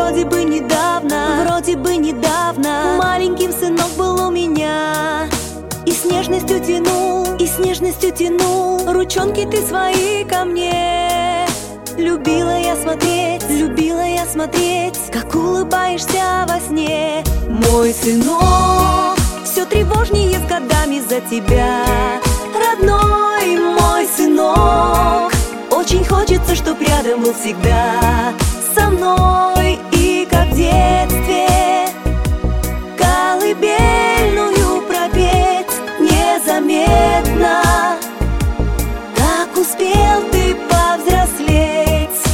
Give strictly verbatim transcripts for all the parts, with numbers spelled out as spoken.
Вроде бы недавно, вроде бы недавно маленьким сынок был у меня. И с нежностью тянул, и с нежностью тянул ручонки ты свои ко мне. Любила я смотреть, любила я смотреть, как улыбаешься во сне. Мой сынок, все тревожнее с годами за тебя. Родной мой сынок, очень хочется, чтоб рядом был всегда со мной. И как в детстве колыбельную пропеть незаметно. Как успел ты повзрослеть.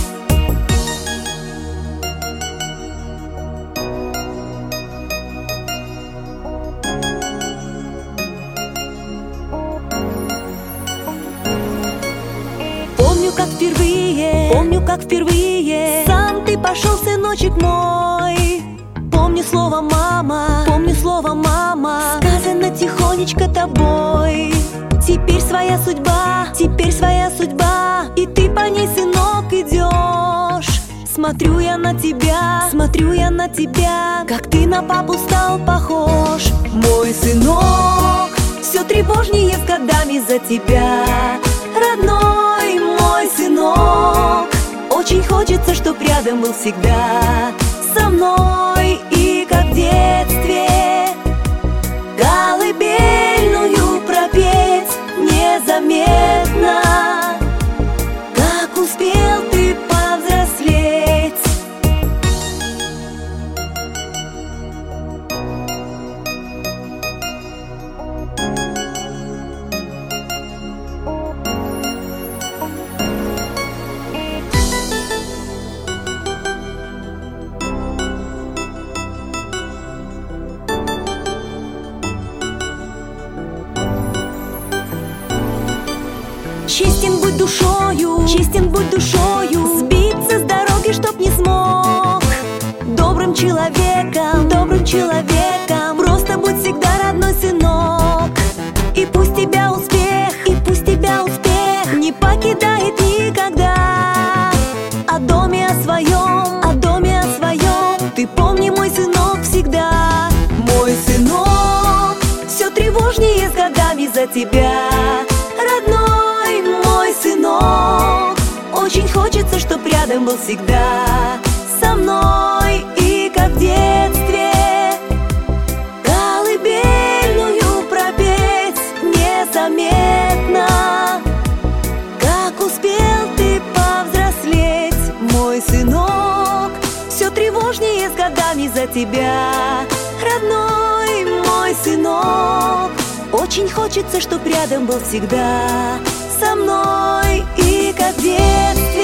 Помню, как впервые, помню, как впервые сам ты пошел, сыночек мой. Помню слово «мама», помню слово «мама», сказано тихонечко тобой. Теперь своя судьба, теперь своя судьба, и ты по ней, сынок, идешь. Смотрю я на тебя, смотрю я на тебя, как ты на папу стал похож. Мой сынок, все тревожнее с годами за тебя. Родной мой сынок, очень хочется, чтоб рядом был всегда со мной. И как в детстве колыбельную пропеть незаметно. Как успел ты повзрослеть. Честен будь душою, честен будь душою, сбиться с дороги, чтоб не смог. Добрым человеком, добрым человеком, просто будь всегда родной сынок. И пусть тебя успех, и пусть тебя успех не покидает никогда. О доме о своем, о доме о своем ты помни, мой сынок, всегда. Мой сынок, все тревожнее с годами за тебя. Родной мой сынок, очень хочется, чтоб рядом был всегда со мной. И как в детстве колыбельную пропеть незаметно. Как успел ты повзрослеть. Мой сынок, все тревожнее с годами за тебя. Родной мой сынок, очень хочется, чтоб рядом был всегда со мной. И как в детстве